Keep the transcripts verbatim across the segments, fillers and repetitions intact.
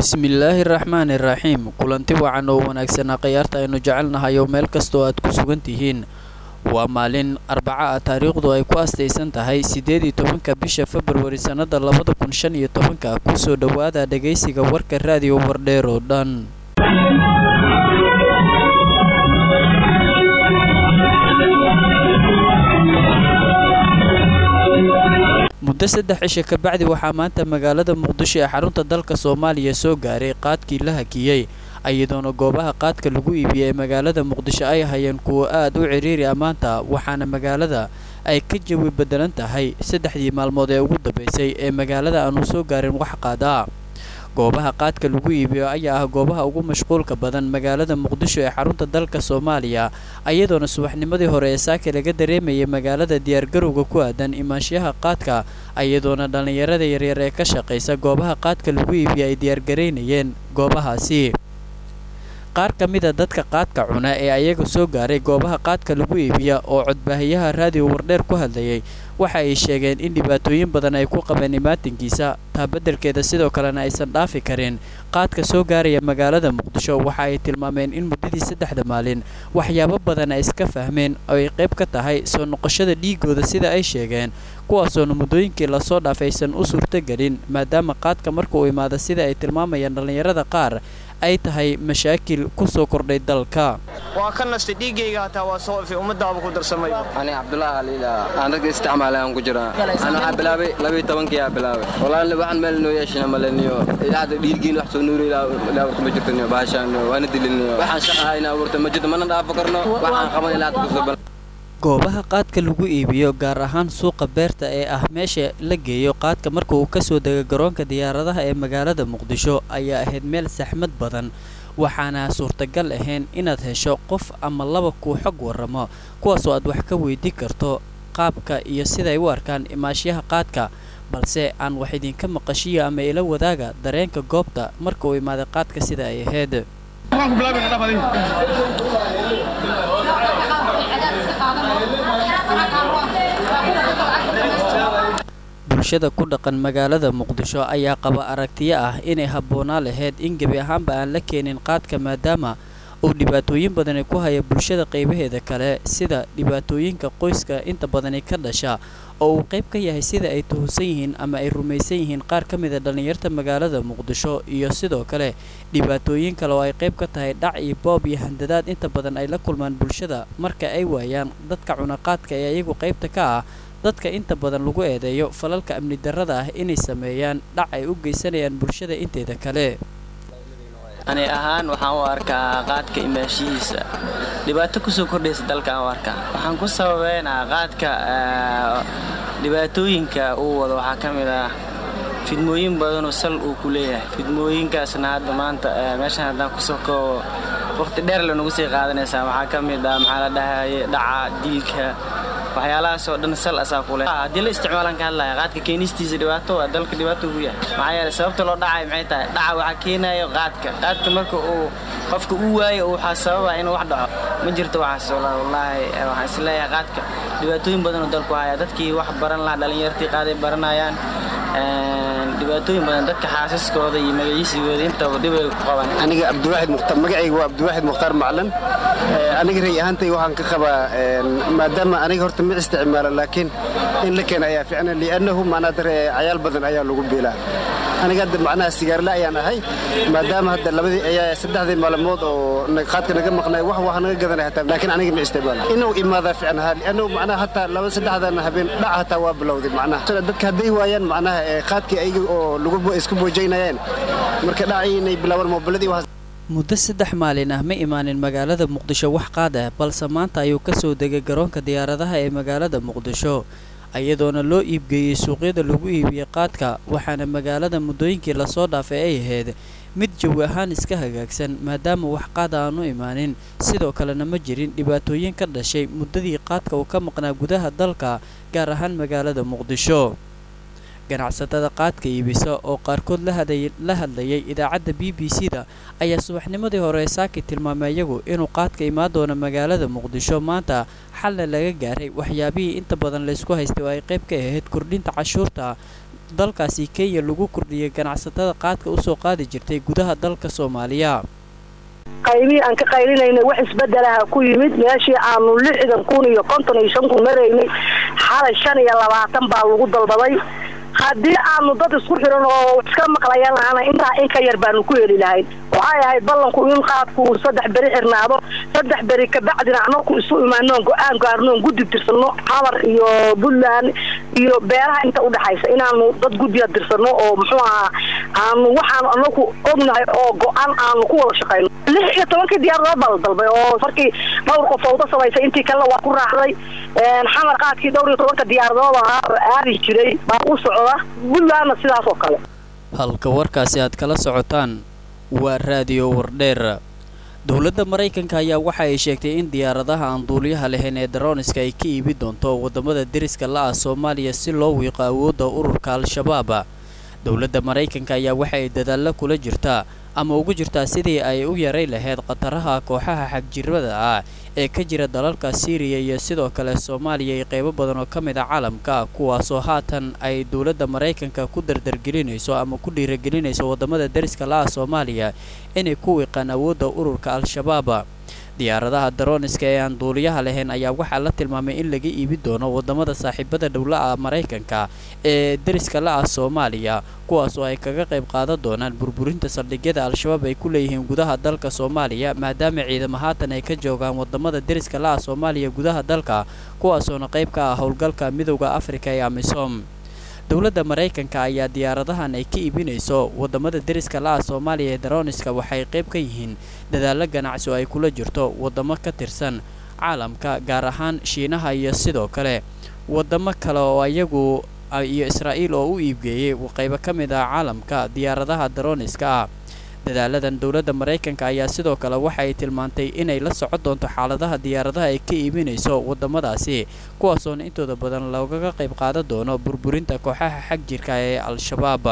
bismillaahi raxmaani raxiim kulanti wacan oo wanaagsan qiyaarta aynu jecelnahay oo meel kastoo aad ku sugan tihiin waa maalin arbaca ah taariikhdu ay ku astaysan tahay sideed iyo tobanka bisha February sanada labada kun shan iyo tobanka ku soo dhawaada dhageysiga warka raadiyo wardheer oo dhan muddo saddex cisho ka bacdi waxaa maanta magaalada Muqdisho ee xarunta dalka Soomaaliya soo gaaray qaadkii la hakiyay ayadoona goobaha qaadka lagu iibiyay magaalada Muqdisho ay hayeen kuwa aad u ciriiri amaanta waxaana magaalada ay ka jawi bedelan tahay saddexdii maalmood ee ugu dambeysay ee magaalada aanu soo gaarin wax qaad ah goobaha qaadka lagu iibiyo ayaa ah goobaha ugu mashquulka badan magaalada Muqdisho ee xarunta dalka Soomaaliya ayadoona subaxnimadii hore ee saaka laga dareemayay magaalada diyaar garowga ku aadan imaanshaha qaadka ayadoona dhalinyarada yaryar ee ka shaqeysa goobaha qaadka lagu iibiyo ay diyaar gareynayeen goobahaasi qaar kamid ah dadka qaadka cuna ee ayaga soo gaaray goobaha qaadka lagu iibiyo oo codbaahiyaha raadiyo wardheer ku hadlayay waxa ay sheegeen in dhibaatooyin badan ay ku qabeen imaatinkiisa taa beddelkeeda sidoo kalena aysan dhaafi karin qaadka soo gaaraya magaalada Muqdisho waxa ay tilmaameen in muddadii saddexda maalin waxyaabo badan ay iska fahmeen oo ay qayb ka tahay soo noqoshada dhiigooda sida ay sheegeen kuwaasoo muddooyinkii la soo dhaafaysan u suurtagelin maadaama qaadka marka uu imaado sida ay tilmaamayaan dhalinyarada qaar ay tahay mashaakil ku soo kordhay dalka waa kan nasta dhiigayga hata waa soo fi umadaaba ku darsamay ani Abdullah Alila aan rag isticmaalaan ku jira ana waxa bilaabay laba iyo toban kiya bilaabay walaal waxaan meel noo yeeshana maleniyo ilaada dhiigeen wax soo nuuri ilaa kuma jirtaniyo baashaan waana diliniyo waxaan shaqaayna warta ma jid mana dhaaf karno waxaan qaban ilaa ku soo goobaha qaadka lagu iibiyo gaar ahaan suuqa beerta ee ah meesha la geeyo qaadka marka uu ka soo dego garoonka diyaaradaha ee magaalada Muqdisho ayaa ahayd meel saxmad badan waxaana suurtagal ahayn inaad hesho qof ama laba ku xog waramo kuwaas oo aad wax ka weydiin karto qaabka iyo sida ay u arkaan imaashiyaha qaadka balse aan wax idin ka maqashiyo ama ila wadaaga dareenka goobta marka uu imaado qaadka sida ay ahayd bulshada ku dhaqan magaalada Muqdisho ayaa qaba aragtiyo ah inay habboonaa lahayd in gabi ahaanba aan la keenin qaadka maadaama uu dhibaatooyin badan ku haya bulshada qaybaheeda kale sida dhibaatooyinka qoyska inta badan ka dhasha oo uu qayb ka yahay sida ay tuhunsan yihiin ama ay rumaysan yihiin qaar ka mid ah dhalinyarada magaalada Muqdisho iyo sidoo kale dhibaatooyin kale oo ay qayb ka tahay dhac iyo boob iyo handadaad inta badan ay la kulmaan bulshada marka ay waayaan dadka cuna qaadka ee ayagu qaybta ka ah dadka inta badan lagu eedeeyo falalka amni darrada ah inay sameeyaan dhac ay u geysanayaan bulshada inteeda kale ani ahaan waxaan u arkaa qaadka imaashihiisa dhibaato ku soo kordhaysa dalka aan u arkaa waxaan ku sababeynaa qaadka dhibaatooyinka uu wado waxaa ka mid ah fidmooyin badan oo sal uu ku leeyahay fidmooyinkaasna hadda maanta meeshan haddaan ku soo koobo waqti dheer la nagu sii qaadanaysaa waxaa ka mid ah maxaa la dhahaye dhaca diilka waxyaalahaas oo dhan sal asaa ku leh haddii la isticmaalan ka hadlaya qaadka keenistiisa dhibaato waa dalka dhibaato ugu yahay maxaa yeelay sababta loo dhacay maxay tahay dhaca waxaa keenayo qaadka qaadka marka uu qofka uu waayo waxaa sababa inuu wax dhaco ma jirto waxaas wallaahi waxaan isleeyahay qaadka dhibaatooyin badan oo dalku haya dadkii wax baran lahaa dhalinyartii qaaday baranayaan dhibaatooyin badan dadka xaasaskooda iyo magaciisigooda intaba dib ay ku qabaan aniga Abdulwahid Mukhtar magacaygu waa Abdulwahid Mukhtar Macalin aniga ray ahaantay waxaan ka qabaa maadaama aniga horta ma isticmaalo laakiin in la keen ayaa fiicnaa li'annahu macna dar ayaal badan ayaa lagu beelaa aniga hadda macnaha sigaar la ayaan ahay maadaama hadda labadii ayaa saddexdii maalmood oo qaadka naga maqnay wax wax naga gadanay hataa laakiin aniga ma isticmaalo inuu imaada fiicnaa li'annahu macnaha hataa laba saddexdan habeen dhac hataa waa bilowday macnaha dadka haday waayaan macnaha qaadkii ay oo lagu isku boojeynayeen marka dhacay inay bilaawaan moobiladii wax muddo saddex maalin ah ma imaanin magaalada Muqdisho wax qaad ah balse maanta ayuu ka soo degay garoonka diyaaradaha ee magaalada Muqdisho ayadoona loo iibgeeyay suuqyada lagu iibiyo qaadka waxaana magaalada muddooyinkii la soo dhaafay ay ahayd mid jawi ahaan iska hagaagsan maadaama wax qaad aanu imaanin sidoo kalena ma jirin dhibaatooyin ka dhashay muddadii qaadka uu ka maqnaa gudaha dalka gaar ahaan magaalada Muqdisho ganacsatada qaadka iibisa oo qaarkood la hadlayay idaacadda B B C-da ayaa subaxnimadii hore saaki tilmaamay iyagu inuu qaadka imaan doono magaalada Muqdisho maanta xalna laga gaaray waxyaabihii inta badan la isku haystay oo ay qayb ka ahayd kordhinta cashuurta dalkaasi Kenya lagu kordhiyay ganacsatada qaadka u soo qaadi jirtay gudaha dalka Soomaaliya qaybi aan ka qaylinayna wax isbedelaha ku yimid meeshii aanu lixdan kun iyo konton iyo shan kun maraynay xalay shan iyo labaatan baa lagu dalbaday haddii aanu dad isku xiran oo iska maqlayaan lahaana intaa in ka yar baanu ku heli lahayn waxay ahayd ballanku in qaadku saddex beri xirnaado saddex beri ka bacdina anaku isu imaano go'aan gaarno guddi tirsano xamar iyo Buntland iyo beeraha inta u dhaxaysa inaanu dad guddiya tirsano oo muxuu ahaa aanu waxaan anaku ognahay oo go'aan aanu ku wada shaqeyno lix iyo toban diyaarado bal dalbay oo markii dhowr qof oo sameysay intii kale waa ku raaxday een xamar qaadkii dhowr iyo toban diyaarado aadi jiray baa u socda Buntland sidaas oo kale halka warkaasi aad kala socotaan waa raadiyo wardheer dawladda Mareykanka ayaa waxa ay sheegtay in diyaaradaha aan duuliyaha lahayn ee droniska ay ka iibi doonto wadamada deriska la ah Soomaaliya si loo wiiqo awoodda ururka Al-Shabaab dawladda Mareykanka ayaa waxa ay dadaal kula jirtaa ama ugu jirtaa sidii ay u yaray lahayd qataraha kooxaha xagjirada ah ee ka jira dalalka Syria iyo sidoo kale Soomaaliya iyo qaybo badan oo kamid ah caalamka kuwaas oo haatan ay dawladda Mareykanka ku dardargelinayso ama ku dhiirigelinayso wadamada deriska la ah Soomaaliya inay ku wiiqaan awoodda ururka Al-Shabaab diyaaradaha droniska ee aan duuliyaha lahayn ayaa waxa la tilmaamay in laga iibi doono wadamada saaxiibada dawladda Mareykanka ee deriska la ah Soomaaliya kuwaas oo ay kaga qayb qaadan doonaan burburinta saldhigyada Al-Shabaab ay ku leeyihiin gudaha dalka Soomaaliya maadaama ciidamada haatan ay ka joogaan wadamada deriska la ah Soomaaliya gudaha dalka kuwaas oo qayb ka ah howlgalka midowga Afrika ee AMISOM dawladda Mareykanka ayaa diyaaradahan ay ka iibinayso wadamada deriska la ah Soomaaliya ee droniska waxay qayb ka yihiin dadaal ganacsi oo ay kula jirto wadamo ka tirsan caalamka gaar ahaan Shiinaha iyo sidoo kale wadamo kale oo ayagu iyo Israa'iil oo u iibgeeyay qayb ka mid ah caalamka diyaaradaha droniska ah dadaaladan dawladda Mareykanka ayaa sidoo kale waxa ay tilmaantay inay la socon doonto xaaladaha diyaaradaha ay ka iibinayso wadamadaasi kuwaas oo intooda badan looga qayb qaadan doono burburinta kooxaha xagjirka ee Al-Shabaab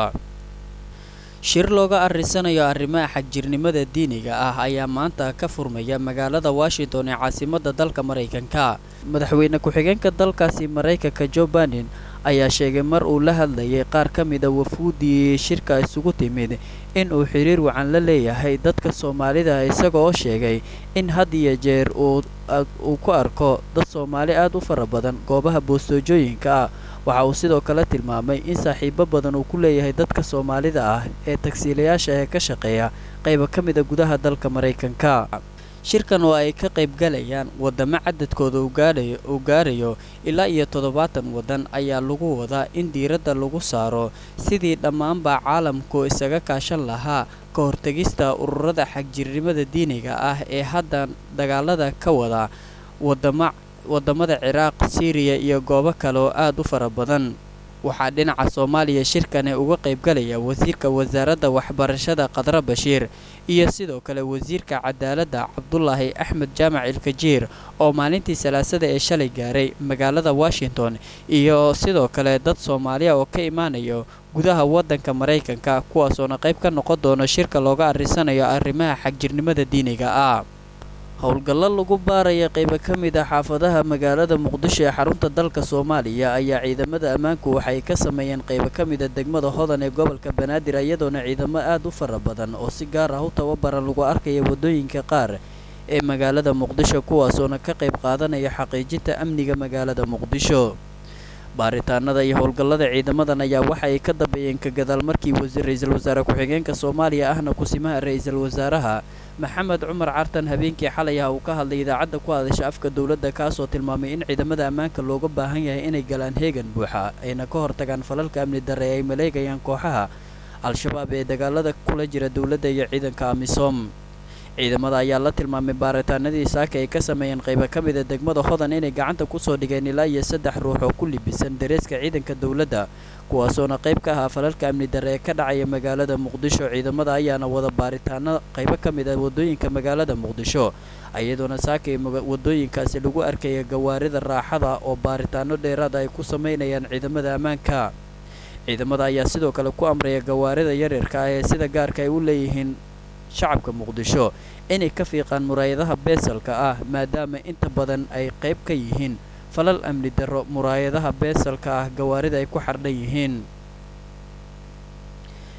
shir looga arisanayo arrimaha xagjirnimada diiniga ah ayaa maanta ka furmaya magaalada Washington ee caasimadda dalka Mareykanka madaxweyne ku-xigeenka dalkaasi Mareykanka Joe Biden ayaa sheegay mar uu la hadlayay qaar ka mid ah wafuudii shirka isugu timid in uu xiriir wacan la leeyahay dadka Soomaalida isagoo oo sheegay in had iyo jeer uu uu ku arko dad Soomaali aad u fara badan goobaha boostooyinka waxa uu sidoo kale tilmaamay in saaxiibo badan uu ku leeyahay dadka Soomaalida ah ee taksiilayaasha ee ka shaqeeya qayb ka mid ah gudaha dalka Mareykanka shirkan oo ay ka qayb galayaan wadamo cadadkooda uu gaarayo uu gaarayo ilaa iyo toddobaatan wadan ayaa lagu wadaa in diiradda lagu saaro sidii dhammaanba caalamku isaga kaashan lahaa ka hortagista ururada xagjirnimada diiniga ah ee hadda dagaalada ka wada wadamo wadamada Ciraaq, Syria iyo goobo kale oo aad u fara badan waxaa dhinaca Soomaaliya shirkan uga qayb galaya wasiirka wasaaradda waxbarashada Qadra Bashiir iyo sidoo kale wasiirka cadaaladda Cabdullaahi Axmed Jaamac Ilkajiir oo maalintii salaasada ee shalay gaaray magaalada Washington iyo sidoo kale dad Soomaaliya oo ka imaanayo gudaha wadanka Mareykanka kuwaas oo qayb ka noqon doona shirka looga arisanayo arrimaha xagjirnimada diiniga ah howlgalla lagu baaraya qayb ka mid ah xaafadaha magaalada Muqdisho ee xarunta dalka Soomaaliya ayaa ciidamada ammaanku waxay ka sameeyeen qayb ka mid ah degmada Hodan ee gobolka Banaadir iyadoona ciidamo aad u fara badan oo si gaar ah u tababaran lagu arkayo wadooyinka qaar ee magaalada Muqdisho kuwaas oo ka qayb qaadanaya xaqiijinta amniga magaalada Muqdisho baaritaanada iyo howlgallada ciidamadan ayaa waxa ay ka dambeeyeen ka gadaal markii wasiir ra'iisul wasaare ku-xigeenka Soomaaliya ahna kusimaha ra'iisul wasaaraha Maxamed Cumar Cartan habeenkii xalay ah uu ka hadlay idaacadda ku hadasha afka dawladda kaas oo tilmaamay in ciidamada ammaanka looga baahan yahay inay galaan heegan buuxa ayna ka hortagaan falalka amni darre ay maleegayaan kooxaha Al-Shabaab ee dagaalada kula jira dawladda iyo ciidanka AMISOM ciidamada ayaa la tilmaamay baaritaanadii saaka ay ka sameeyeen qayb ka mid ah degmada Hodan inay gacanta ku soo dhigeen ilaa iyo saddex ruux oo ku libisan dareeska ciidanka dawladda kuwaas oo qayb ka ah falalka amni darre ee ka dhacaya magaalada Muqdisho ciidamada ayaana wada baaritaano qayb ka mid ah wadooyinka magaalada Muqdisho ayadoona saaka wadooyinkaasi lagu arkay gawaarida raaxada oo baaritaano dheeraad ay ku sameeyeen ciidamada ammaanka ciidamada ayaa sidoo kale ku amray gawaarida yaryarka ah ee sida gaarka ay u leeyihiin shacabka Muqdisho inay ka fiiqaan muraayadaha beesalka ah maadaama inta badan ay qayb ka yihiin falal amni darro muraayadaha beesalka ah gawaarida ay ku xardhan yihiin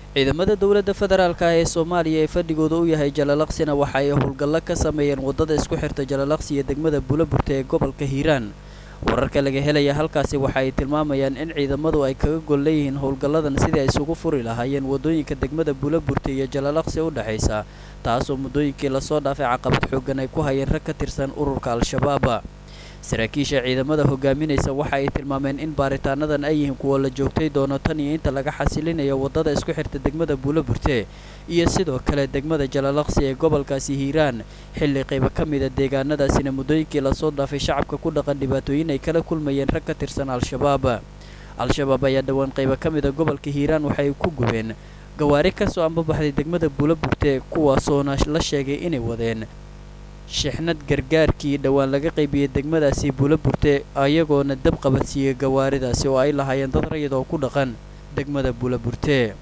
ciidamada dowladda federaalka ee Soomaaliya ee fadhigooda u yahay Jalalaqsina waxa ay howlgallo ka sameeyeen wadada isku xirta Jalalaqsi iyo degmada Buulaburte ee gobolka Hiiraan wararka laga helaya halkaasi waxa ay tilmaamayaan in ciidamadu ay kaga gol leeyihiin howlgalladan sidii ay isugu furi lahaayeen wadooyinka degmada Buulaburte iyo Jalalaqsi u dhaxaysa taasoo muddooyinkii la soo dhaafay caqabad xooggan ay ku hayeen rag ka tirsan ururka Al-Shabaab saraakiisha ciidamada hogaaminaysa waxa ay tilmaameen in baaritaanadan ay yihiin kuwa la joogtay doono tan iyo inta laga xasilinayo wadada isku xirta degmada Buulaburte iyo sidoo kale degmada Jalalaqsi ee gobolkaasi Hiiraan xilli qayb ka mid ah deegaanadaasina muddooyinkii la soo dhaafay shacabka ku dhaqan dhibaatooyin ay kala kulmayeen rag ka tirsan Al-Shabaab Al-Shabaab ayaa dhawaan qayb ka mid ah gobolka Hiiraan waxay ku gubeen gawaari ka soo ambabaxday degmada Buulaburte kuwaasoo la sheegay inay wadeen shixnad gargaarkii dhawaan laga qaybiyay degmadaasi Buulaburte ayagoona dab qabadsiiyay gawaaridaasi oo ay lahaayeen dad rayid oo ku dhaqan degmada Buulaburte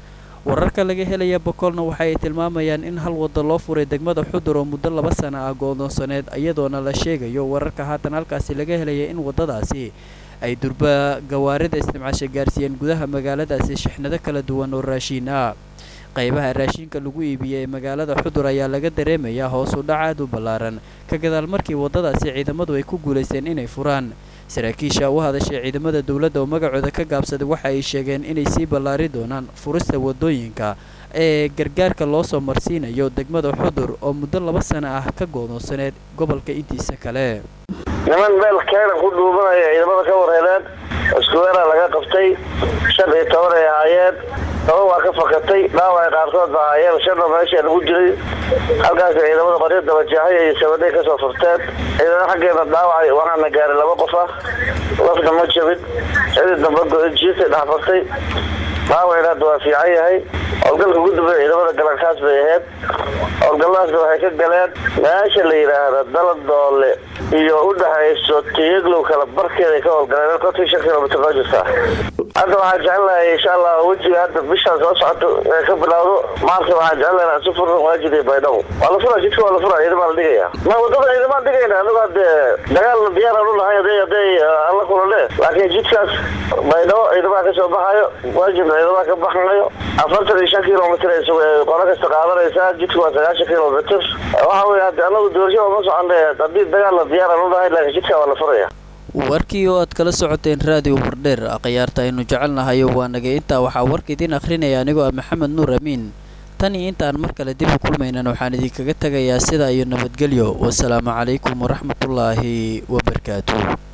wararka laga helaya Bokolna waxa ay tilmaamayaan in hal wada loo furay degmada Xudur oo muddo laba sano ah go'doonsaneed ayadoona la sheegayo wararka haatan halkaasi laga helaya in wadadaasi ay durba gawaarida isticmaashay gaarsiiyeen gudaha magaaladaasi shixnado kala duwan oo raashin ah qaybaha raashinka lagu iibiyay ee magaalada Xudur ayaa laga dareemayaa hoos u dhac aad u ballaaran ka gadaal markii wadadaasi ciidamadu ay ku guuleysteen inay furaan saraakiisha u hadashay ciidamada dawladda oo magacooda ka gaabsaday waxa ay sheegeen inay sii ballaari doonaan furista wadooyinka ee gargaarka loo soo marsiinayo degmada Xudur oo muddo laba sano ah ka go'doonsaneed gobolka intiisa kale niman meel keena ku dhuubanaya ciidamada ka wareereen isku weerar laga qabtay shan iyo toban ay ahaayeen laba waa ka fakatay dhaawac qaarkood baa ahaayeen shan meesha lagu jiray halkaas ciidamada qoryo daba jaahay ay sabaday ka soo furteen ciidamada xaggeena dhaawac waxaana gaaray laba qof ah lafna ma jabin cid damba go'jiisa dhaafay dhaawacna waa fiican yahay howlgalka ugu dambeeyay ciidamada galankaas bay ahayd howlgalladaasna waxay ka galeen meesha la yiraahdo dalad doole iyo u dhaxayso Tiyaglow kala barkeeda ka howlgaleen konton shan kiiloomitir oo jirta hadda waxaan jeclahay insha Allah wajiga hadda bisha soo socoto ka bilowdo maanta waxaan jeclahay si furno wajiga baydhabo wala fura jidka wala fura ciidamada dhigaya ma wadada ciidamada dhigayna anagu hadda dagaal diyaar u nahay haday haday alla kulale laakiin jidkaas baydhabo ciidamada ka soo baxayo wajiga ciidamada ka baxnayo afartan iyo shan kiiloomitir ay soo qora ka shaqaadanaysa jidku waa sagaashan kiiloomitir waxa weey hadda anagu doorasho ma soconay hadii dagaal diyaar u nahay laakiin jidka wala furaya warkii oo aad kala socoteen raadiyo Wardheer akhyaarta aynu jecelnahay waa naga inta waxa warka idin akhrinaya anigoo ah Maxamed Nuur Amiin tan iyo intaan mar kale dib u kulmaynan waxaan idinkaga tagayaa sida iyo nabadgelyo wassalaamu calaykum waraxmatullaahi wabarakaatuh